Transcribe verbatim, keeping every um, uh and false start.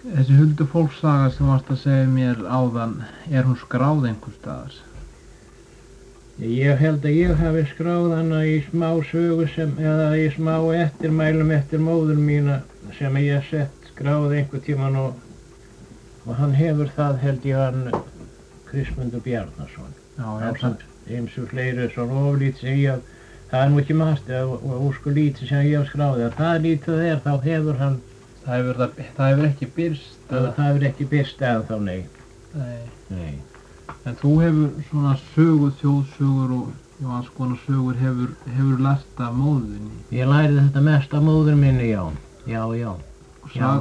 Þessi huldufólkssaga sem varst að segja mér áðan, er hún skráð einhvers staðar? Ég held að ég hafi skráð hana í smá sögu sem, eða í smá eftirmælum eftir móður mína sem ég sett skráði einhver tíman og, og hann hefur það held ég hann Kristmundur Bjarnason. Já, já, það. Eins og fleiri svona oflítið sem ég, það er nú ekki margt og úrsku lítið sem ég hef skráði. Að það lítið er þá hefur hann, það hefur, það, það hefur ekki birst? Það, það hefur ekki birst eða þá, nei. Nei. Nei. En þú hefur svona sögur, þjóðsögur og já, alls konar sögur hefur, hefur lært af móðinni? Ég lærði þetta mest af móður minni, já. Já, já. Já.